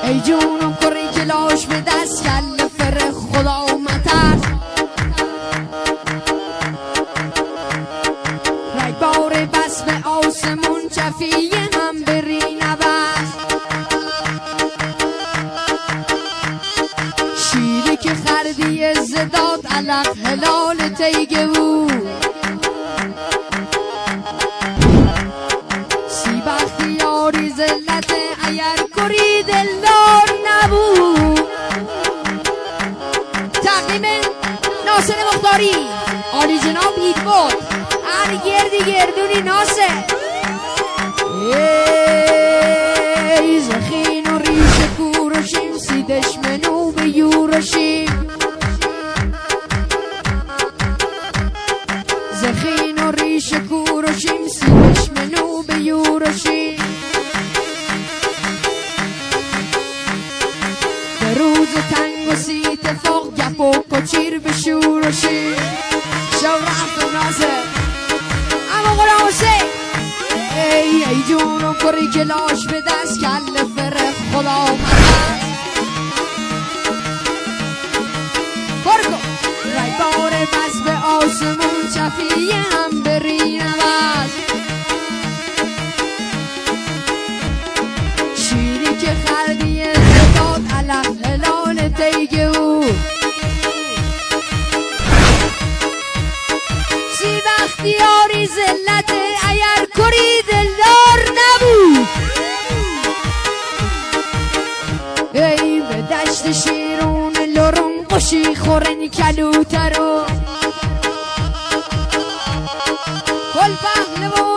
ای جونم کری کلاش به دست کل فر خدا و مترس ریبار بس به آسمون چفیه هم بری نبست شیری که خردی زداد علق هلال تیگه بود سی وقتی یاری زلت ایر کری دلدار نبود تقدیم ناصر مختاری عالی جناب هیدبود هر گردی گردونی ناصر ای زخین و ریش کورشیم سی دشمنو به یورشیم زخین و ریش کورشیم سی دشمنو به یورشیم به روز تنگ و سی اتفاق گپ و کچیر به شورشیم شو رفت و ناصر اما قرآن حسین ای جونم کری کلاش به دست کل فر خدا مدست برگو ریبار بس به آسمون چفیه هم بری نوست شیری که خردی زداد علق هلال تیگه بود سی وقتی یاری زلت ایر کری دلدار نبود ای به دشت شیرون لرم قشی خورن کلوترو کل پهلوان